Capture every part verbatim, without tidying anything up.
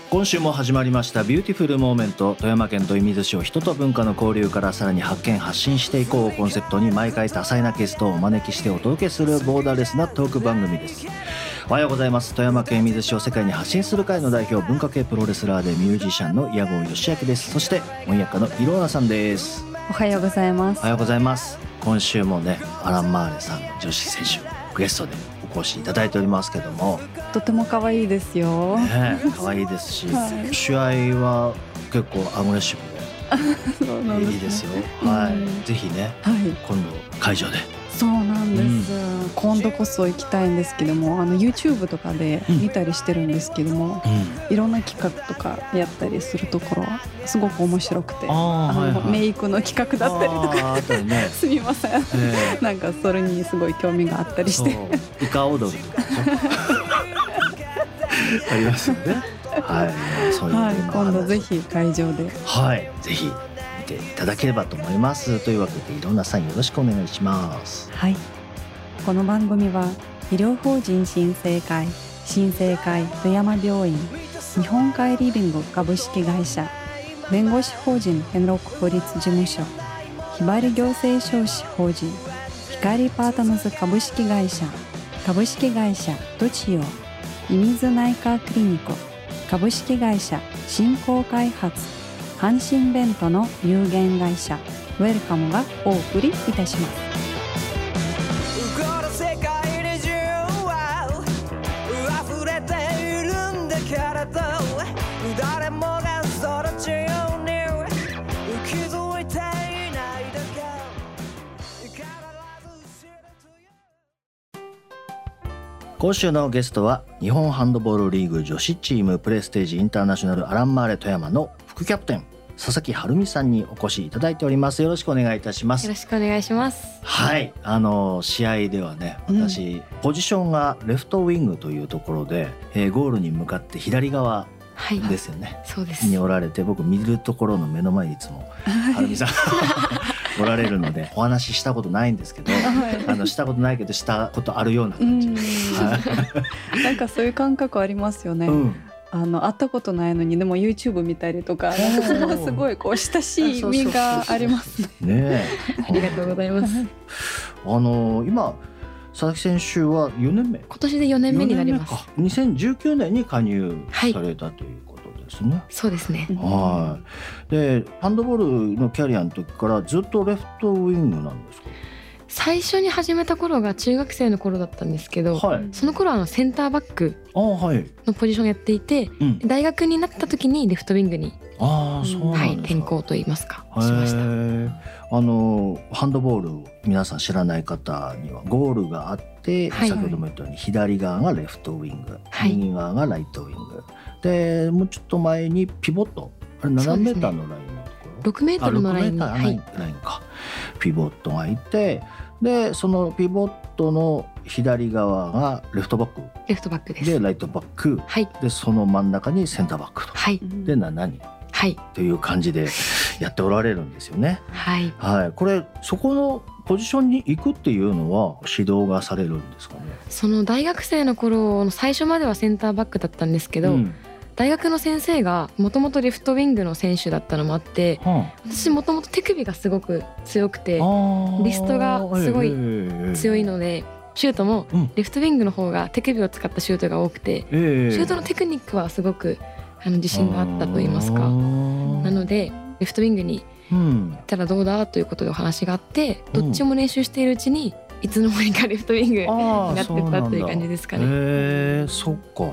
今週も始まりましたビューティフルモーメント。富山県豊水市を人と文化の交流からさらに発見発信していこうをコンセプトに、毎回多彩なゲストをお招きしてお届けするボーダーレスなトーク番組です。おはようございます。富山県水市を世界に発信する会の代表、文化系プロレスラーでミュージシャンの矢後義明です。そして翻訳家のイローナさんです。 おはようございます。 おはようございます。今週もね、アラン・マーレさんの女子選手ゲストでお越しいただいておりますけども、 とても可愛いですよ、 ね、可愛いですし、はい、試合は結構アグレッシブでそうなんです、ね、いいですよ、はい、うん、ぜひね、はい、今度会場で。 そうなんです、うん、今度こそ行きたいんですけども、あの YouTube とかで見たりしてるんですけども、うん、いろんな企画とかやったりするところはすごく面白くて、ああの、はいはい、メイクの企画だったりとか、ね、すみません、えー、なんかそれにすごい興味があったりして、 イカ踊りとかありますよね、はい、そういうの、はい、 今度ぜひ会場で、 はい、ぜひいただければと思います。というわけで、いろんなさんよろしくお願いします。 はい、この番組は医療法人新生会、新生会富山病院、日本海リビング株式会社、弁護士法人天禄法律事務所、ひばり行政書士法人光パートナーズ株式会社、株式会社どちよ、射水内科クリニコ株式会社振興開発、阪神ベントの有限会社ウェルカムがお送りいたします。 今週のゲストは日本ハンドボールリーグ女子チームプレステージインターナショナルアランマーレ富山の副キャプテン佐々木晴美さんにお越しいただいております。よろしくお願いいたします。 よろしくお願いします。 はい、あの試合ではね、私、うん、ポジションがレフトウィングというところで、えー、ゴールに向かって左側ですよね、 はい、そうです、 におられて、僕見るところの目の前にいつも晴美さんおられるのでお話ししたことないんですけど、あのしたことないけどしたことあるような感じなんかそういう感覚ありますよね、うん、あの会ったことないのにでも YouTube 見たりとか、なんかそのすごいこう親しみがありますね。 ありがとうございます。 あの今佐々木選手はよねんめ、 今年でよねんめになります。 にせんじゅうきゅうねんに加入されたということですね、はい、 そうですね、 はい。でハンドボールのキャリアの時からずっとレフトウィングなんですか？ 最初に始めた頃が中学生の頃だったんですけど、はい、その頃はあのセンターバックのポジションをやっていて、うん、大学になった時にレフトウィングにあそうなんですか、はい、転向といいますかしました。 あのハンドボールを皆さん知らない方にはゴールがあって、はい、先ほども言ったように左側がレフトウィング、はい、右側がライトウィングで、もうちょっと前にピボット、あれななメーターのラインのところ、 ろくメートルのラインに、 はい、ラインか、ピボットがいて、でそのピボットの左側がレフトバック、 レフトバックです。 でライトバック、はい、でその真ん中にセンターバックと、はい、でななにん、はい、という感じでやっておられるんですよね。はい、はい、これそこのポジションに行くっていうのは指導がされるんですかね？ その大学生の頃の最初まではセンターバックだったんですけど、うん、大学の先生がもともとレフトウィングの選手だったのもあって、はあ、私もともと手首がすごく強くてリストがすごい強いので、シュートもレフトウィングの方が手首を使ったシュートが多くて、シュートのテクニックはすごくあの自信があったといいますか、なのでレフトウィングに行ったらどうだということでお話があって、どっちも練習しているうちにいつの間にかレフトウィングになってったという感じですかね。 へえ、そっか、はい、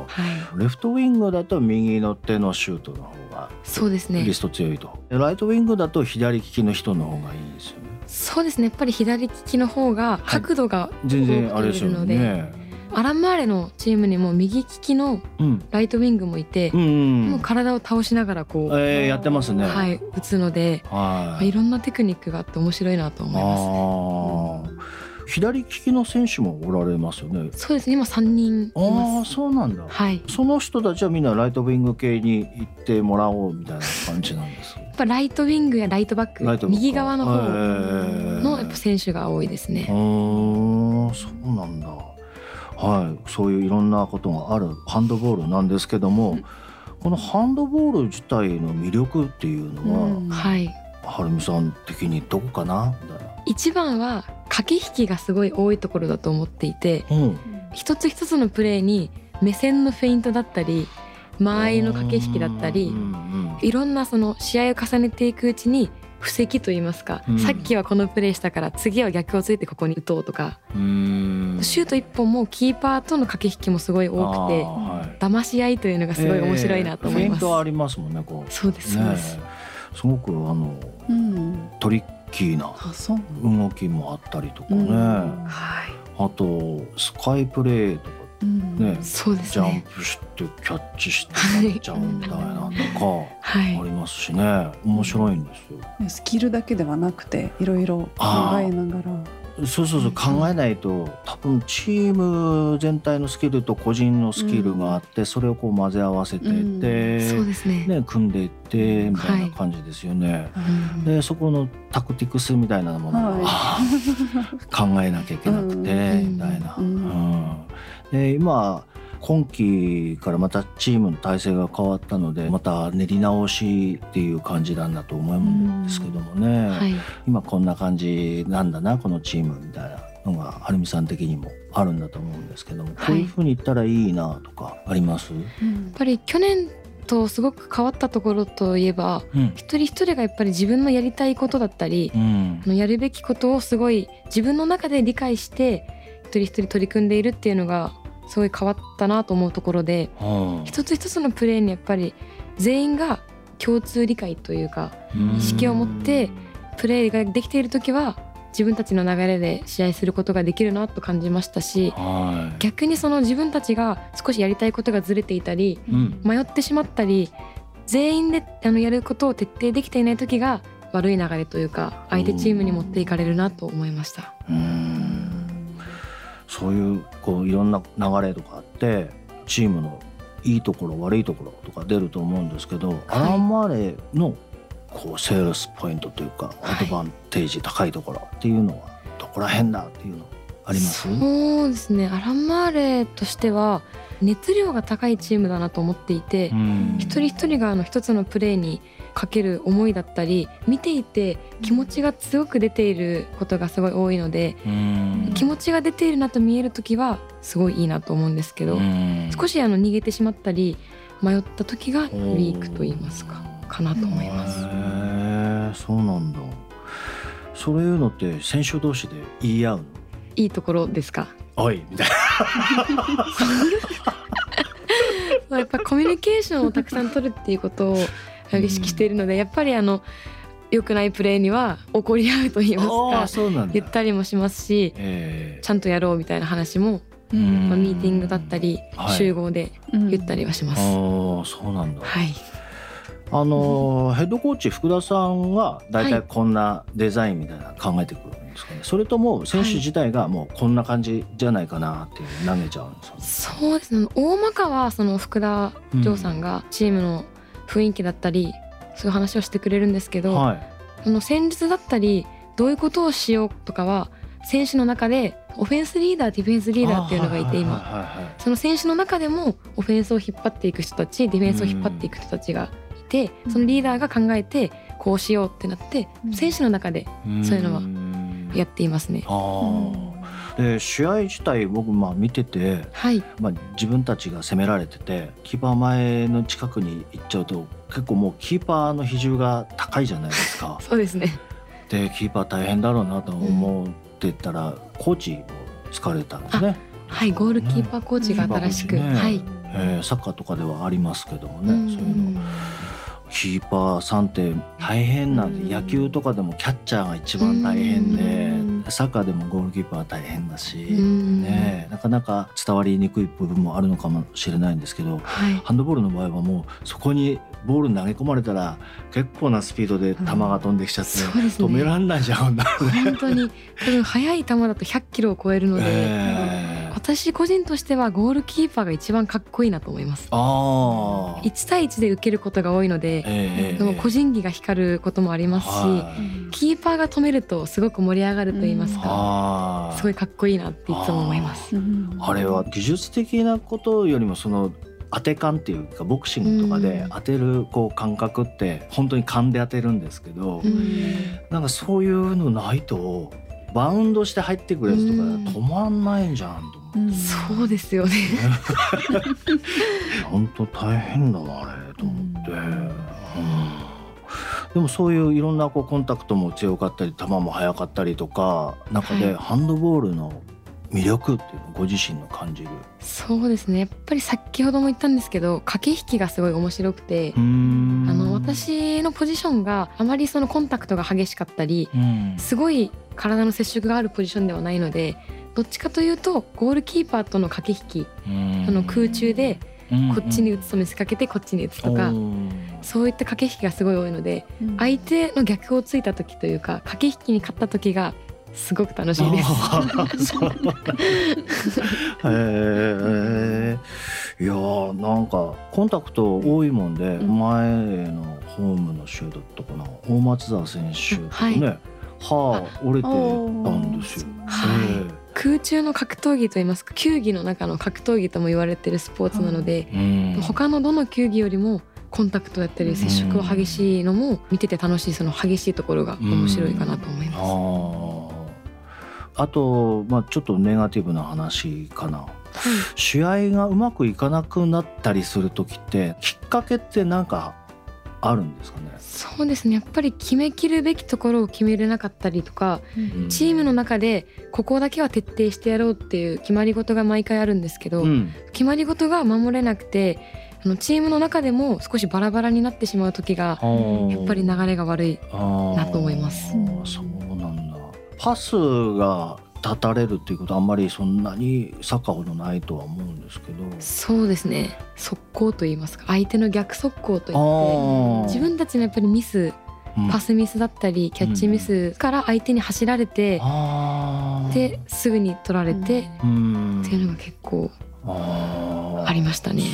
レフトウィングだと右の手のシュートの方がそうですね、 リスト強いと。ライトウィングだと左利きの人の方がいいんですよね。 そうですね、やっぱり左利きの方が角度が多く出るので、はい、アランマーレのチームにも右利きのライトウィングもいて、うん、もう体を倒しながらこう、 えー、やってますね、 はい、打つので、はい、いろんなテクニックがあって面白いなと思いますね。 あ、左利きの選手もおられますよね。 そうですね、今さんにんいます。 ああ、そうなんだ、はい、その人たちはみんなライトウィング系に行ってもらおうみたいな感じなんですやっぱライトウィングやライトバック、右側の方のやっぱ選手が多いですね。 あー、そうなんだ。はい、そういういろんなことがあるハンドボールなんですけども、 このハンドボール自体の魅力っていうのは、うん、 はい、 はるみさん的にどこかな？ 一番は駆け引きがすごい多いところだと思っていて、うん、一つ一つのプレーに目線のフェイントだったり間合いの駆け引きだったり、うん、いろんなその試合を重ねていくうちに布石といいますか、うん、さっきはこのプレーしたから次は逆をついてここに打とうとか、うん、シュート一本もキーパーとの駆け引きもすごい多くて、はい、騙し合いというのがすごい面白いなと思います。 えー、フェイントありますもんね。こうそうですそうです、 ね、すごくあの、うん、トリッキーな動きもあったりとかね、うん、はい、あとスカイプレーとかね、うん、そうですね、ジャンプしてキャッチしてやっちゃうみたいなとかありますしね、はい、面白いんですよ。 スキルだけではなくていろいろ考えながら、 そうそうそう、考えないと多分チーム全体のスキルと個人のスキルがあって、うん、それをこう混ぜ合わせていって、うん、そうですね、ね、組んでいってみたいな感じですよね、はい、でそこのタクティクスみたいなものを、はい、考えなきゃいけなくて、うん、みたいな、うんうんで今今期からまたチームの体制が変わったのでまた練り直しっていう感じなんだと思うんですけどもね、はい、今こんな感じなんだなこのチームみたいなのがはるみさん的にもあるんだと思うんですけども、はい、こういう風にいったらいいなとかあります？ うん、やっぱり去年とすごく変わったところといえば、うん、一人一人がやっぱり自分のやりたいことだったり、うん、やるべきことをすごい自分の中で理解して一人一人取り組んでいるっていうのがすごい変わったなと思うところで、うん、一つ一つのプレーにやっぱり全員が共通理解というか意識を持ってプレーができている時は自分たちの流れで試合することができるなと感じましたし、はい、逆にその自分たちが少しやりたいことがずれていたり、うん、迷ってしまったり全員であのやることを徹底できていない時が悪い流れというか相手チームに持っていかれるなと思いました。 うーん、そういう、こういろんな流れとかあってチームのいいところ悪いところとか出ると思うんですけど、はい、アラン・マーレーのこうセールスポイントというか、はい、アドバンテージ高いところっていうのはどこら辺だっていうのあります？ そうですね、アラン・マーレーとしては熱量が高いチームだなと思っていて、一人一人があの一つのプレーにかける思いだったり見ていて気持ちが強く出ていることがすごい多いので、気持ちが出ているなと見えるときはすごいいいなと思うんですけど、少しあの逃げてしまったり迷ったときがウィークと言いますかかなと思います。 へー、そうなんだ。そういうのって選手同士で言い合うの？ いいところですか？ おいみたいなやっぱコミュニケーションをたくさん取るっていうことを意識しているので、やっぱりあの良くないプレーには怒り合うと言いますか言ったりもしますし、えー、ちゃんとやろうみたいな話も、まあ、ミーティングだったり、はい、集合で言ったりはします。あ、 そうなんだ。 はい、 あの、うん、ヘッドコーチ福田さんはだいたいこんなデザインみたいな考えてくるんですかね、それとも選手自体がもうこんな感じじゃないかなって投げちゃうんですかね？ そうですね、大まかはその福田城さんがチームの雰囲気だったりそういう話をしてくれるんですけど、はい、その戦術だったりどういうことをしようとかは選手の中でオフェンスリーダーディフェンスリーダーっていうのがいて、今その選手の中でもオフェンスを引っ張っていく人たちディフェンスを引っ張っていく人たちがいて、そのリーダーが考えてこうしようってなって選手の中でそういうのはやっていますね。 で試合自体僕まあ見てて、はい、まあ、自分たちが攻められててキーパー前の近くに行っちゃうと結構もうキーパーの比重が高いじゃないですか。 そうですね。 でキーパー大変だろうなと思ってたら、うん、コーチを疲れたんですね。 はい、ゴールキーパーコーチが新しく、ね、はい、 えー、サッカーとかではありますけどもね、うん、そういうのキーパーさんって大変なんで、野球とかでもキャッチャーが一番大変で、サッカーでもゴールキーパーは大変だし、ね、なかなか伝わりにくい部分もあるのかもしれないんですけど、はい、ハンドボールの場合はもうそこにボール投げ込まれたら結構なスピードで球が飛んできちゃって、うん、止めらんないじゃんだろうね。 本当に多分速い球だとひゃっキロを超えるので、えー、私個人としてはゴールキーパーが一番かっこいいなと思います。あいち対いちで受けることが多いので、えー、でも個人技が光ることもありますし、キーパーが止めるとすごく盛り上がると言いますか、うん、すごいかっこいいなっていつも思います。 あ, あれは技術的なことよりもその当て感っていうかボクシングとかで当てるこう感覚って本当に勘で当てるんですけど、うん、なんかそういうのないとバウンドして入ってくるやつとか止まんないんじゃんと思って、うん、 そうですよね本当大変だなあれと思って、うん、でもそういういろんなこうコンタクトも強かったり球も速かったりとか中でハンドボールの魅力っていうのをご自身の感じる。 そうですね、やっぱり先ほども言ったんですけど駆け引きがすごい面白くて、あの私のポジションがあまりそのコンタクトが激しかったり、すごい体の接触があるポジションではないので、どっちかというとゴールキーパーとの駆け引き、あの空中でこっちに打つと見せかけてこっちに打つとか、そういった駆け引きがすごい多いので、相手の逆をついた時というか駆け引きに勝った時がすごく楽しいですへー、いやーなんかコンタクト多いもんで、うん、前のホームのシュートとかな大松沢選手とかね、はい、歯折れてたんですよ、 はい、空中の格闘技といいますか球技の中の格闘技とも言われてるスポーツなので、うん、他のどの球技よりもコンタクトやったり接触が激しいのも見てて楽しい、その激しいところが面白いかなと思います。 うん、あ, あと、まあ、ちょっとネガティブな話かな、はい、試合がうまくいかなくなったりする時ってきっかけって何かあるんですかね。 そうですね、やっぱり決めきるべきところを決めれなかったりとか、うん、チームの中でここだけは徹底してやろうっていう決まり事が毎回あるんですけど、うん、決まり事が守れなくてあのチームの中でも少しバラバラになってしまう時がやっぱり流れが悪いなと思います。 そうなんだ。パスが立たれるっていうことはあんまりそんなにサッカーほどないとは思うんですけど。 そうですね、速攻といいますか相手の逆速攻といって自分たちのやっぱりミス、うん、パスミスだったりキャッチミスから相手に走られて、うん、ですぐに取られて、うん、っていうのが結構ありましたね。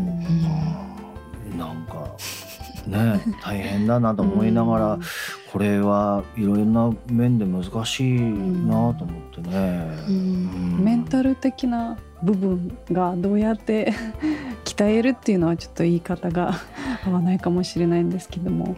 なんかね大変だなと思いながらこれはいろんな面で難しいなと思ってね、うんうん、メンタル的な部分がどうやって鍛えるっていうのはちょっと言い方が合わないかもしれないんですけども、うん、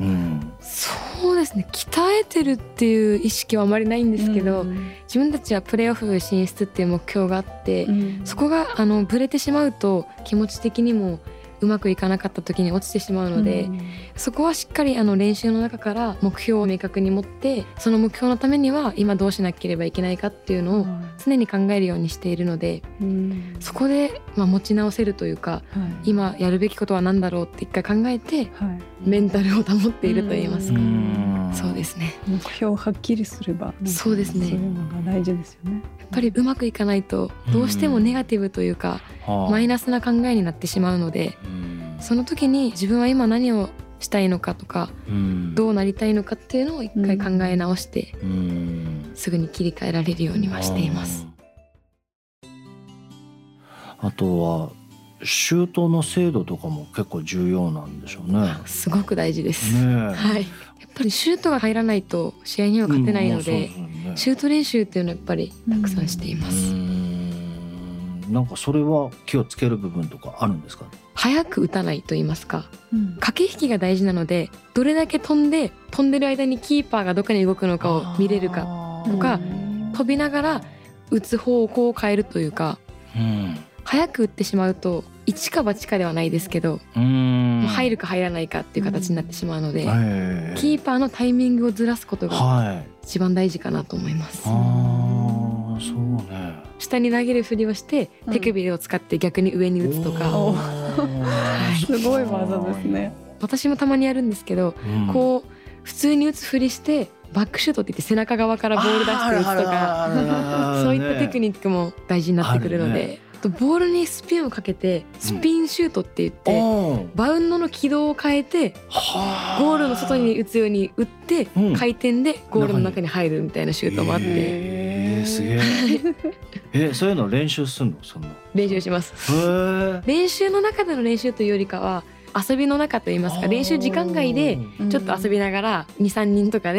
そうですね、鍛えてるっていう意識はあまりないんですけど、うん、自分たちはプレーオフ進出っていう目標があって、うん、そこがあのブレてしまうと気持ち的にもうまくいかなかった時に落ちてしまうので、うん、そこはしっかりあの練習の中から目標を明確に持ってその目標のためには今どうしなければいけないかっていうのを常に考えるようにしているので、うん、そこでまあ持ち直せるというか、はい、今やるべきことは何だろうって一回考えて、はい、メンタルを保っているといいますか、うん、そうですね、 目標をはっきりすればそうですね、 そういうのが大事ですよね。 やっぱりうまくいかないとどうしてもネガティブというか、うん、マイナスな考えになってしまうので、うん、その時に自分は今何をしたいのかとか、うん、どうなりたいのかっていうのを一回考え直して、うん、すぐに切り替えられるようにはしています。 あとはシュートの精度とかも結構重要なんでしょうね。 すごく大事です、ね、はい、やっぱりシュートが入らないと試合には勝てないので、うんね、シュート練習っていうのはやっぱりたくさんしています。うん、 なんかそれは気をつける部分とかあるんですか。 早く打たないと言いますか、うん、駆け引きが大事なのでどれだけ飛んで飛んでる間にキーパーがどこに動くのかを見れるかとか、飛びながら打つ方向を変えるというか、うん、早く打ってしまうと一か八かではないですけど、うーん、もう入るか入らないかっていう形になってしまうので、うん、キーパーのタイミングをずらすことが一番大事かなと思います、はい、 あ、そうね、 下に投げるふりをして手首を使って逆に上に打つとか、うんはい、 すごい技ですね。 私もたまにやるんですけど、うん、こう普通に打つふりしてバックシュートって言って背中側からボール出して打つとか、そういったテクニックも大事になってくるので、ボールにスピンをかけてスピンシュートって言って、うん、バウンドの軌道を変えてゴールの外に打つように打って、うん、回転でゴールの中に入るみたいなシュートもあって、 えー、すげええ、そういうの練習すんの？そんな練習します。練習の中での練習というよりかは遊びの中といいますか、練習時間外でちょっと遊びながら にさんにんとかで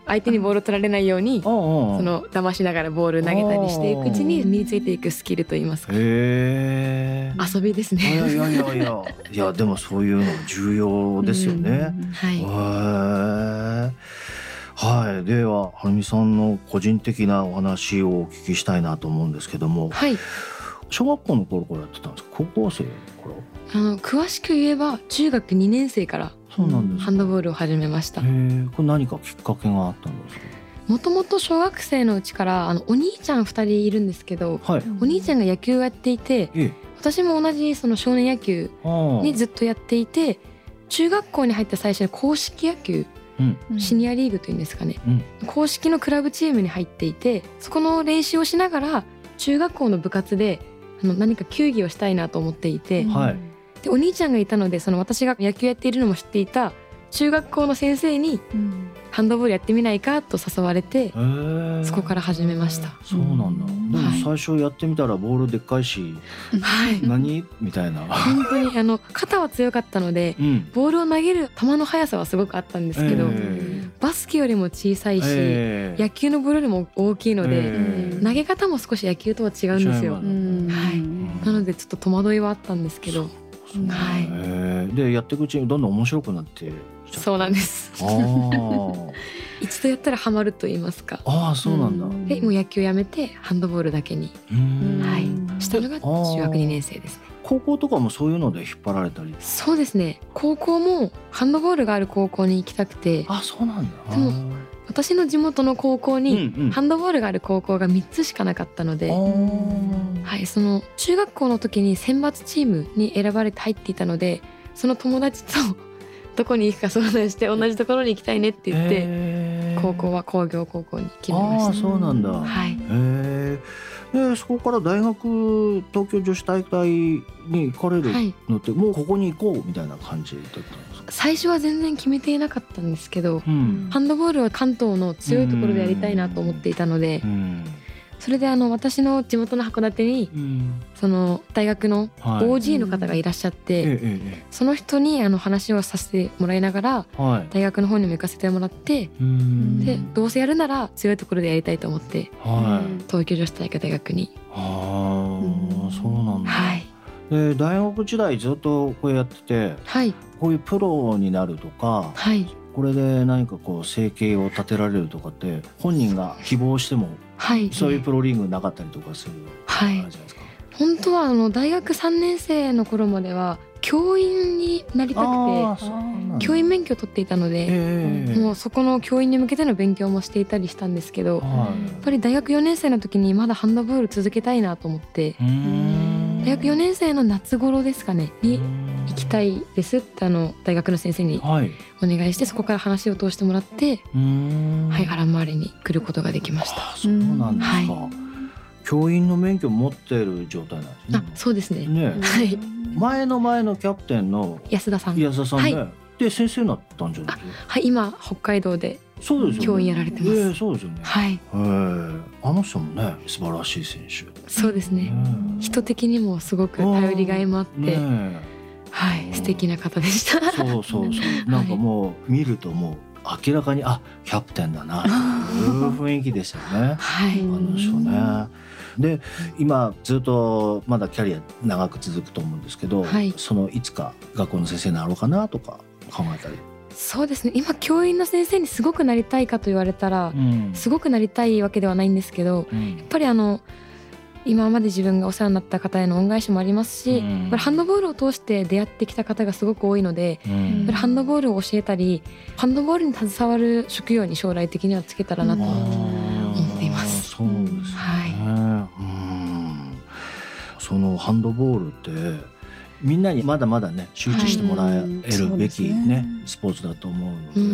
相手にボール取られないようにその騙しながらボール投げたりしていくうちに身についていくスキルといいますか、 へー、 遊びですね。 いやいやいやいやいやでもそういうの重要ですよね。 はい、 へー、はい、でははるみさんの個人的なお話をお聞きしたいなと思うんですけども、 はい、 小学校の頃からやってたんですか、高校生の頃？ あの詳しく言えば中学にねん生からそうなんですか。 ハンドボールを始めました。 へー、これ何かきっかけがあったんですか？ もともと小学生のうちからあのお兄ちゃんふたりいるんですけど、 はい、 お兄ちゃんが野球をやっていて、 ええ、 私も同じその少年野球にずっとやっていて、中学校に入った最初に硬式野球、うん、シニアリーグというんですかね、うん、硬式のクラブチームに入っていて、そこの練習をしながら中学校の部活であの何か球技をしたいなと思っていて、はい、でお兄ちゃんがいたので、その私が野球やっているのも知っていた中学校の先生にハンドボールやってみないかと誘われて、うん、そこから始めました。 そうなんだ。でも最初やってみたらボールでっかいし、はい、何みたいな。 本当にあの肩は強かったので、うん、ボールを投げる球の速さはすごくあったんですけど、バスケよりも小さいし、野球のボールよりも大きいので、投げ方も少し野球とは違うんですよ。はい、なのでちょっと戸惑いはあったんですけど、 はい、でやっていくうちにどんどん面白くなって。 そうなんです。あ一度やったらハマると言いますか。 ああ、そうなんだ。 でもう野球やめてハンドボールだけに、はい、したのが中学にねん生ですね。 高校とかもそういうので引っ張られたり？ そうですね、高校もハンドボールがある高校に行きたくて。 あ、そうなんだ。 でも私の地元の高校にハンドボールがある高校がみっつしかなかったので、はい、その中学校の時に選抜チームに選ばれて入っていたので、その友達とどこに行くか相談して同じところに行きたいねって言って、えー、高校は工業高校に決めました。 あ、そうなんだ。 はい、 えー、でそこから大学東京女子大会に行かれるのって、はい、もうここに行こうみたいな感じだったんですか？ 最初は全然決めていなかったんですけど、うん、ハンドボールは関東の強いところでやりたいなと思っていたので、うんうん、それであの私の地元の函館に、うん、その大学の オージー の方がいらっしゃって、はい、その人にあの話をさせてもらいながら、はい、大学の方にも行かせてもらって、うん、でどうせやるなら強いところでやりたいと思って、はい、東京女子大学大学に。 あ、うん、そうなんだ。 はい、 で大学時代ずっとこうやってて、はい、こういうプロになるとか、はい、これで何かこう生計を立てられるとかって本人が希望しても、はい、そういうプロリーグなかったりとかする感じじゃないですか？ はい、本当はあの大学さんねん生の頃までは教員になりたくて教員免許を取っていたので、えー、もうそこの教員に向けての勉強もしていたりしたんですけど、はい、やっぱり大学よねん生の時にまだハンドボール続けたいなと思って、大学よねん生の夏頃ですかねに行きたいですってあの大学の先生にお願いして、そこから話を通してもらって、はい、アランマーレに来ることができました。 あ、そうなんですか。はい、教員の免許を持っている状態なんですね。 あ、そうですね。 ね、はい、前の前のキャプテンの安田さん安田さんね、はい、で先生になったんじゃないですか？ はい、今北海道で教員やられてます。 えー、そうですよね。 はい、 えー、あの人もね素晴らしい選手。 そうですね、人的にもすごく頼りがいもあって、ね、はい、素敵な方でした。 そうそうそう、なんかもう見るともう明らかにあキャプテンだなという雰囲気でしたよね。はい、あの人ね。で今ずっとまだキャリア長く続くと思うんですけど、はい、そのいつか学校の先生になろうかなとか考えたり。 そうですね、今教員の先生にすごくなりたいかと言われたら、うん、すごくなりたいわけではないんですけど、うん、やっぱりあの今まで自分がお世話になった方への恩返しもありますし、うん、やっぱりハンドボールを通して出会ってきた方がすごく多いので、うん、やっぱりハンドボールを教えたりハンドボールに携わる職業に将来的にはつけたらなと思っています。 そうですね、はい、うん、そのハンドボールってみんなにまだまだね周知してもらえるべき、ね、はい、スポーツだと思うので、うん、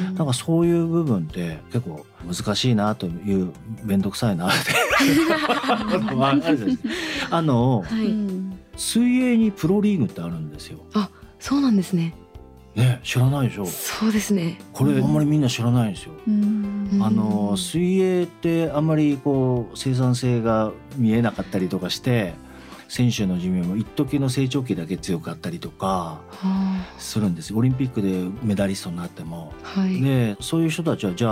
なんかそういう部分って結構難しいなという面倒くさいなってあの、はい、水泳にプロリーグってあるんですよ。 あ、そうなんですね。 ね、知らないでしょ。 そうですね、 これあんまりみんな知らないんですよ。うん、あの水泳ってあんまりこう生産性が見えなかったりとかして選手の寿命も一時の成長期だけ強かったりとかするんですよ。オリンピックでメダリストになっても、はい、でそういう人たちはじゃあ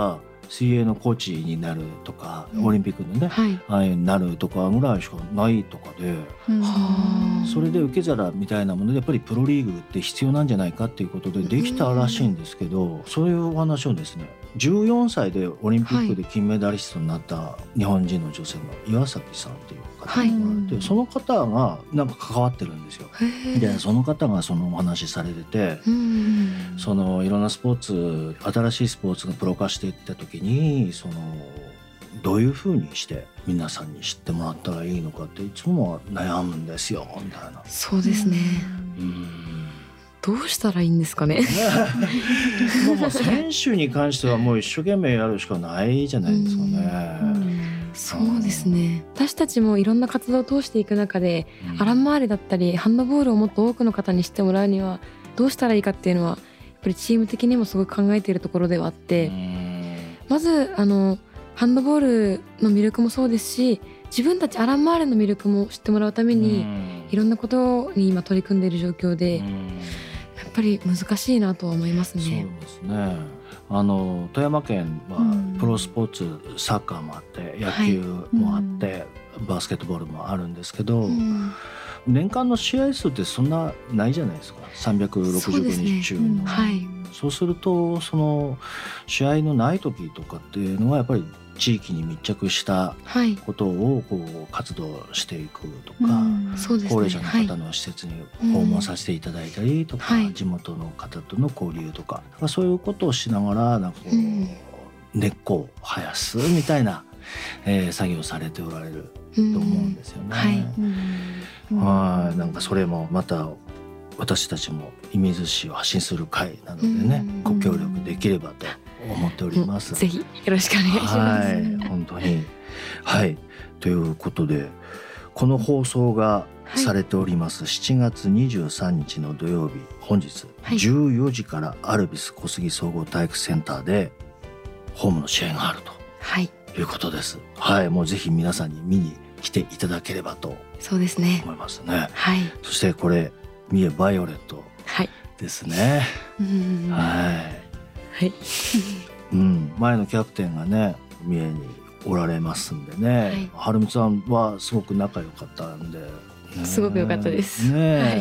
水泳のコーチになるとか、うん、オリンピックでね、 はい、 なるとかぐらいしかないとかで、うん、それで受け皿みたいなものでやっぱりプロリーグって必要なんじゃないかっていうことでできたらしいんですけど、うん、そういうお話をですねじゅうよんさいでオリンピックで金メダリストになった日本人の女性の岩崎さんっていう方がいて、はい、その方がなんか関わってるんですよ。でその方がそのお話されてて、うん、そのいろんなスポーツ新しいスポーツがプロ化していった時にそのどういうふうにして皆さんに知ってもらったらいいのかっていつも悩むんですよみたいな。 そうですね、うん、どうしたらいいんですかね。 まあまあ選手に関してはもう一生懸命やるしかないじゃないですかね。うんうん、 そうですね。私たちもいろんな活動を通していく中で、うん、アラン回りだったりハンドボールをもっと多くの方に知ってもらうにはどうしたらいいかっていうのはやっぱりチーム的にもすごい考えているところではあって、うん、まずあのハンドボールの魅力もそうですし自分たちアラン回りの魅力も知ってもらうために、うん、いろんなことに今取り組んでいる状況で、うん、やっぱり難しいなとは思いますね。 そうですね。あの富山県はプロスポーツ、サッカーもあって野球もあって、はい、バスケットボールもあるんですけど、うん、年間の試合数ってそんなないじゃないですか。さんびゃくろくじゅうごにち中の、 そうですね、うん、はい、 そうするとその試合のない時とかっていうのはやっぱり地域に密着したことをこう活動していくとか、 うんそうですね、 高齢者の方の施設に訪問させていただいたりとか、はい、地元の方との交流とか、そういうことをしながらなんかこう、うん、根っこを生やすみたいな、えー、作業されておられると思うんですよね。うんはい、はいなんかそれもまた私たちも射水市を発信する会なのでね、ご協力できればと思っております。 ぜひよろしくお願いします。 はい、本当にはいということでこの放送がされております、はい、しちがつにじゅうさんにちの土曜日本日じゅうよじからアルビス小杉総合体育センターでホームの試合があると、はい、いうことです。はい、もうぜひ皆さんに見に来ていただければとそうですね思いますね。 はい、 そしてこれ三重バイオレットですね。はい。 はい。 うん、前のキャプテンがね三重におられますんでね、はい、はるみさんはすごく仲良かったんで、ね、 すごく良かったですね、 はい、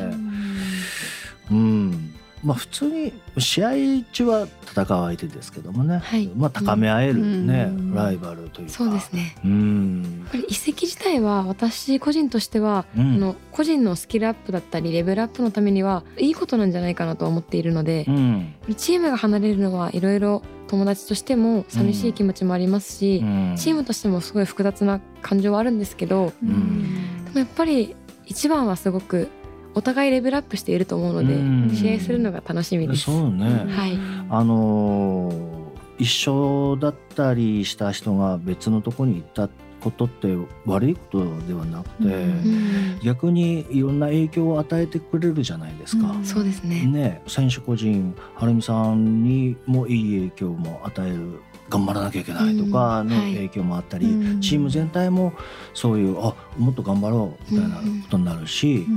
うんまあ普通に試合中は戦う相手ですけどもね、はい、まあ高め合えるね、うん、ライバルというかそうですね。 うんこれ移籍自体は私個人としては、うん、あの個人のスキルアップだったりレベルアップのためにはいいことなんじゃないかなと思っているので、うん、チームが離れるのはいろいろ友達としても寂しい気持ちもありますし、うん、チームとしてもすごい複雑な感情はあるんですけど、うん、でもやっぱり一番はすごくお互いレベルアップしていると思うので、うん、試合するのが楽しみです。 そうね、 はい、 あのー、一緒だったりした人が別のところに行ったことって悪いことではなくて、うん、逆にいろんな影響を与えてくれるじゃないですか、 うん、そうですね。 ね、選手個人はるみさんにもいい影響も与える頑張らなきゃいけないとかの影響もあったり、うんはい、チーム全体もそういうあもっと頑張ろうみたいなことになるし、うん、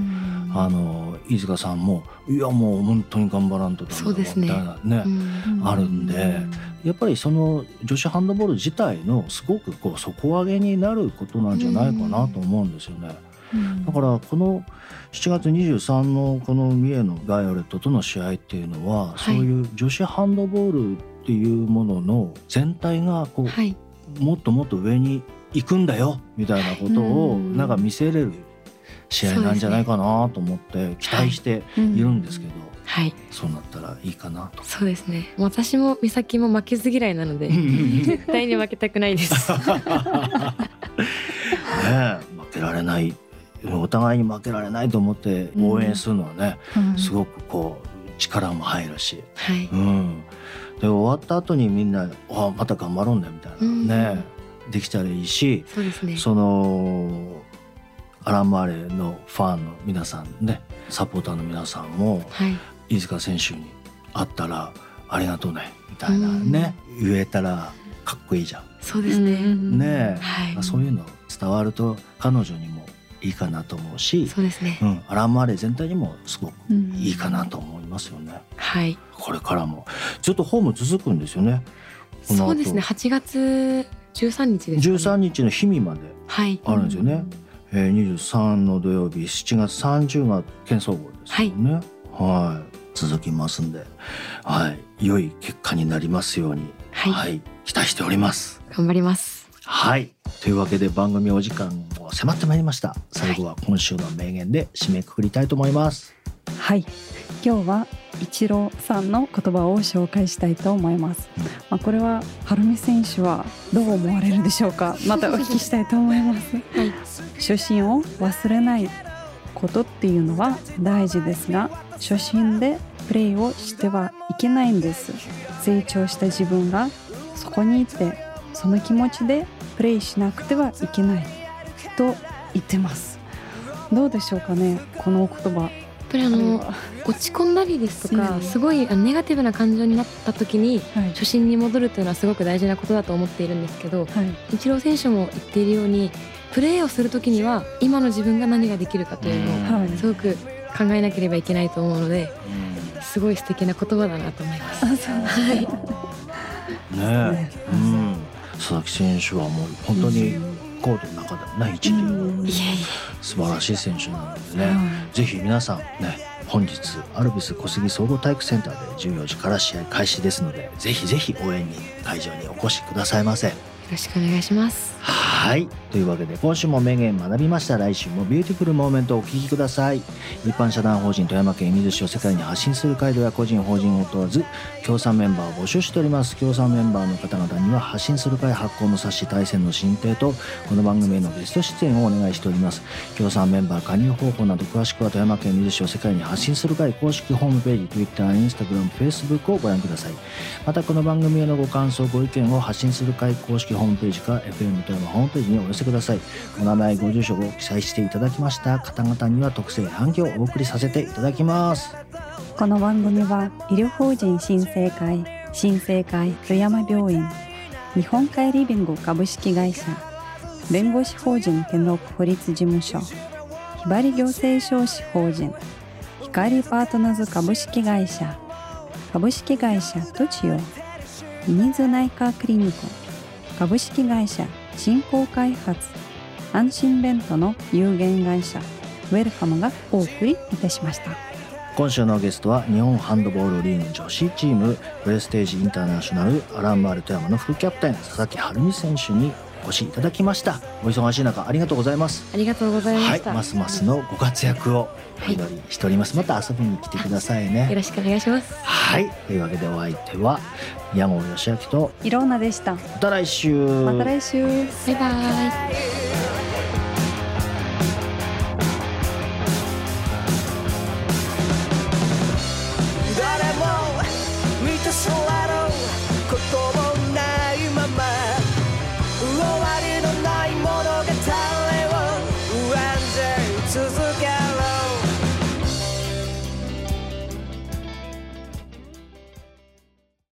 あの飯塚さんもいやもう本当に頑張らんとダメだみたいなね、うん、あるんでやっぱりその女子ハンドボール自体のすごくこう底上げになることなんじゃないかなと思うんですよね。だからこのしちがつにじゅうさんのこの三重のバイオレットとの試合っていうのは、はい、そういう女子ハンドボールっていうものの全体がこう、はい、もっともっと上に行くんだよみたいなことをなんか見せれる試合なんじゃないかなと思って期待しているんですけど、はい、そうなったらいいかなと。 そうですね。私も美咲も負けず嫌いなので絶対に負けたくないですねえ、負けられない、お互いに負けられないと思って応援するのはね、うん、すごくこう力も入るし、はいうん、で終わった後にみんなあまた頑張ろうねみたいなね、うん、できたらいいし、 そうですね、 そのアランマーレのファンの皆さんね、サポーターの皆さんも、はい、飯塚選手に会ったらありがとうねみたいなね、うん、言えたらかっこいいじゃん。 そうですね。 ね、はい、そういうの伝わると彼女にもいいかなと思うし、 そうですね、 うん、アランマーレ全体にもすごくいいかなと思いますよね、 うん、はい。 これからもずっとホーム続くんですよね。 この後そうですね、はちがつじゅうさんにちですかね。 じゅうさんにちの氷見まであるんですよね、はい、えー、にじゅうさんの土曜日、しちがつさんじゅうが県総合ですよね。はい、はい、続きますんで、はい、良い結果になりますように、はい、はい、期待しております。 頑張ります。 はい、というわけで番組お時間も迫ってまいりました。最後は今週の名言で締めくくりたいと思います。 はい、今日はイチローさんの言葉を紹介したいと思います、うん、まあ、これは春美選手はどう思われるでしょうか。またお聞きしたいと思います、はい、初心を忘れないことっていうのは大事ですが、初心でプレーをしてはいけないんです。成長した自分がそこにいて、その気持ちでプレイしなくてはいけないと言ってます。どうでしょうかね、この言葉。 やっぱりあの落ち込んだりですとか、すごいネガティブな感情になった時に初心に戻るというのはすごく大事なことだと思っているんですけど、はい、イチロー選手も言っているように、プレーをする時には今の自分が何ができるかというのをすごく考えなければいけないと思うので、すごい素敵な言葉だなと思います。あ、そう、はい、 ねえ、うん、佐々木選手はもう本当にコートの中でもね、一流、素晴らしい選手なのでね、ぜひ皆さんね、本日アルビス小杉総合体育センターでじゅうよじから試合開始ですので、ぜひぜひ応援に会場にお越しくださいませ。よろしくお願いします。 はい、というわけで今週も名言学びました。来週もビューティフルモーメントをお聞きください。一般社団法人富山県射水市を世界に発信する会場や個人法人を問わず協賛メンバーを募集しております。協賛メンバーの方々には発信する会発行の冊子対戦の進呈とこの番組へのゲスト出演をお願いしております。協賛メンバー加入方法など詳しくは富山県射水市を世界に発信する会公式ホームページ Twitter、Instagram、Facebook をご覧ください。またこの番組へのご感想ご意見を発信する会公式ホームページか エフエム 富山ホームページにお寄せください。お名前ご住所を記載していただきました方々には特製版木をお送りさせていただきます。 この番組は医療法人新生会、新生会富山病院、日本海リビング株式会社、弁護士法人天禄法律事務所、ひばり行政書士法人、光パートナーズ株式会社、株式会社トチオ、ミズ内科クリニコ、株式会社振興開発、安心ベントの有限会社ウェルカムがお送りいたしました。 今週のゲストは日本ハンドボールリーグ女子チームプレステージインターナショナルアランマール富山の副キャプテン佐々木春美選手にお越しいただきました。お忙しい中ありがとうございます。 ありがとうございました、 はい、ますますのご活躍をお祈りしております、はい、また遊びに来てくださいね。 よろしくお願いします。 はい、というわけでお相手は矢後義明といろうなでした。 また来週。 また来週。 バイバイ。